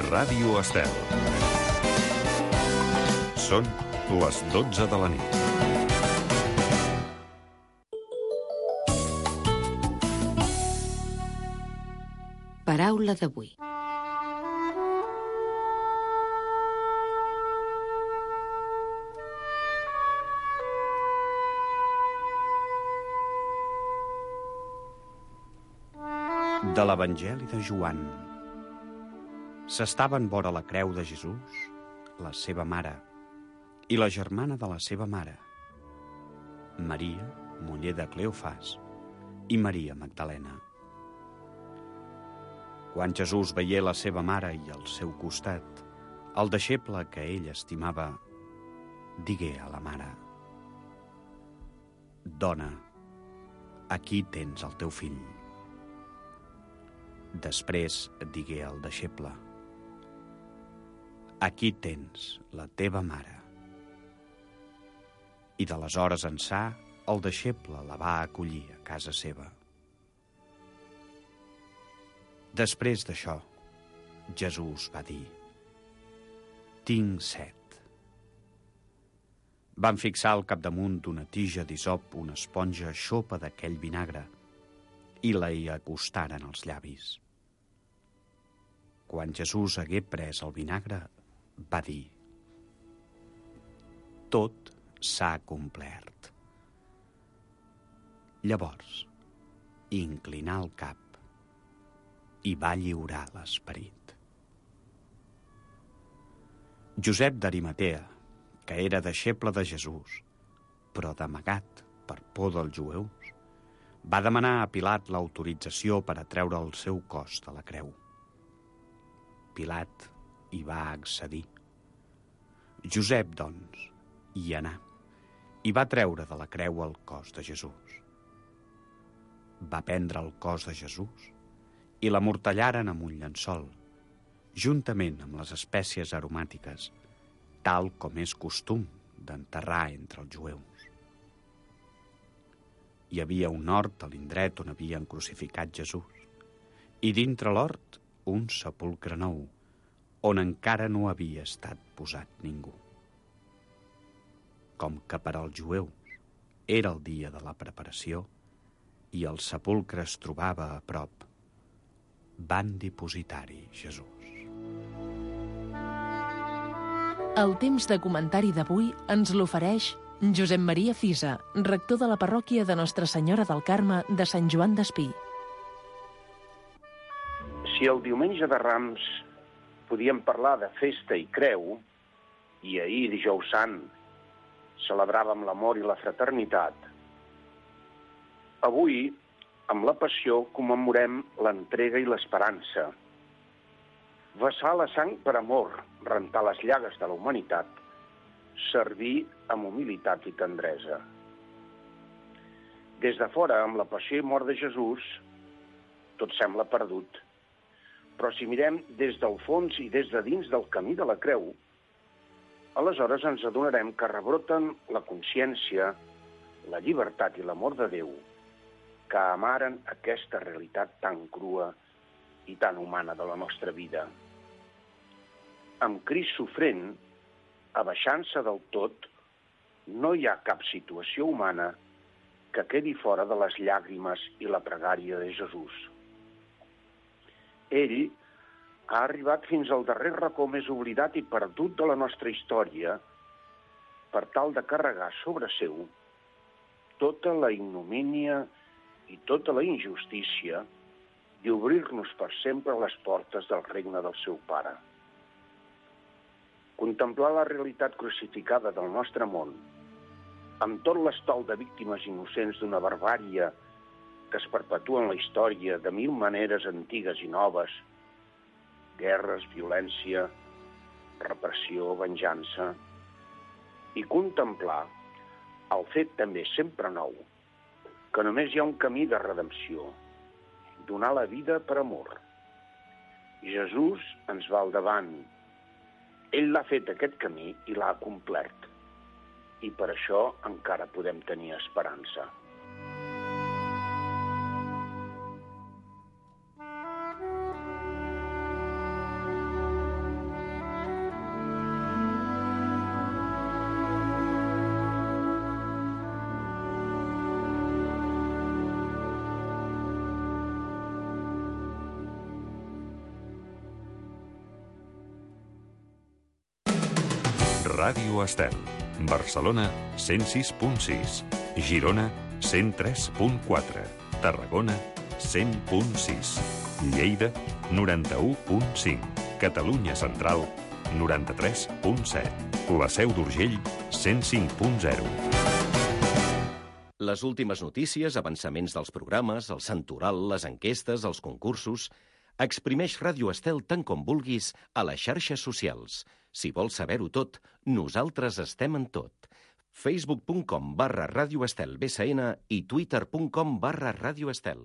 Ràdio Estel. Són les 12 de la nit. Paraula d'avui. De l'Evangeli de Joan. S'estaven vora la creu de Jesús, la seva mare, i la germana de la seva mare, Maria, muller de Cleofàs, i Maria Magdalena. Quan Jesús veié la seva mare i al seu costat el deixeble que ell estimava, digué a la mare: «Dona, aquí tens el teu fill». Després digué al deixeble: «Aquí tens la teva mare». I d'aleshores ençà el deixeble la va acollir a casa seva. Després d'això, Jesús va dir: «Tinc set». Van fixar al capdamunt d'una tija d'hisop una esponja xopa d'aquell vinagre i la hi acostaren als llavis. Quan Jesús hagué pres el vinagre, va dir: «Tot s'ha complert». Llavors, inclinà el cap i va lliurar l'esperit. Josep d'Arimatea, que era deixeble de Jesús, però d'amagat per por dels jueus, va demanar a Pilat l'autorització per a treure el seu cos de la creu. Pilat hi va accedir. Josep, doncs, hi anà i va treure de la creu el cos de Jesús. Va prendre el cos de Jesús i l'amortallaren amb un llençol, juntament amb les espècies aromàtiques, tal com és costum d'enterrar entre els jueus. Hi havia un hort a l'indret on havien crucificat Jesús, i dintre l'hort un sepulcre nou, on encara no havia estat posat ningú. Com que per als jueus era el dia de la preparació i el sepulcre es trobava a prop, van dipositar-hi Jesús. El temps de comentari d'avui ens l'ofereix Josep Maria Fisa, rector de la parròquia de Nostra Senyora del Carme de Sant Joan d'Espí. Si el diumenge de Rams podíem parlar de festa i creu, i ahir, dijous sant, celebràvem l'amor i la fraternitat, avui, amb la Passió, commemorem l'entrega i l'esperança. Vessar la sang per amor, rentar les llagues de la humanitat, servir amb humilitat i tendresa. Des de fora, amb la passió i mort de Jesús, tot sembla perdut. Però si mirem des del fons i des de dins del camí de la creu, aleshores ens adonarem que rebroten la consciència, la llibertat i l'amor de Déu, que amaren aquesta realitat tan crua i tan humana de la nostra vida. Amb Crist sofrent, abaixant-se del tot, no hi ha cap situació humana que quedi fora de les llàgrimes i la pregària de Jesús. Ell ha arribat fins al darrer racó més oblidat i perdut de la nostra història per tal de carregar sobre seu tota la ignomínia i tota la injustícia i obrir-nos per sempre les portes del regne del seu Pare. Contemplar la realitat crucificada del nostre món, amb tot l'estol de víctimes innocents d'una barbària que es perpetua en la història de mil maneres antigues i noves, guerres, violència, repressió, venjança, i contemplar el fet també sempre nou, que només hi ha un camí de redempció, donar la vida per amor. Jesús ens va al davant. Ell l'ha fet aquest camí i l'ha complert. I per això encara podem tenir esperança. Ràdio Estel. Barcelona, 106.6. Girona, 103.4. Tarragona, 100.6. Lleida, 91.5. Catalunya Central, 93.7. La Seu d'Urgell, 105.0. Les últimes notícies, avançaments dels programes, el santoral, les enquestes, els concursos... Exprimeix Ràdio Estel tant com vulguis a les xarxes socials. Si vols saber-ho tot, nosaltres estem en tot. Facebook.com/Ràdio Estel BSN i Twitter.com/Ràdio Estel.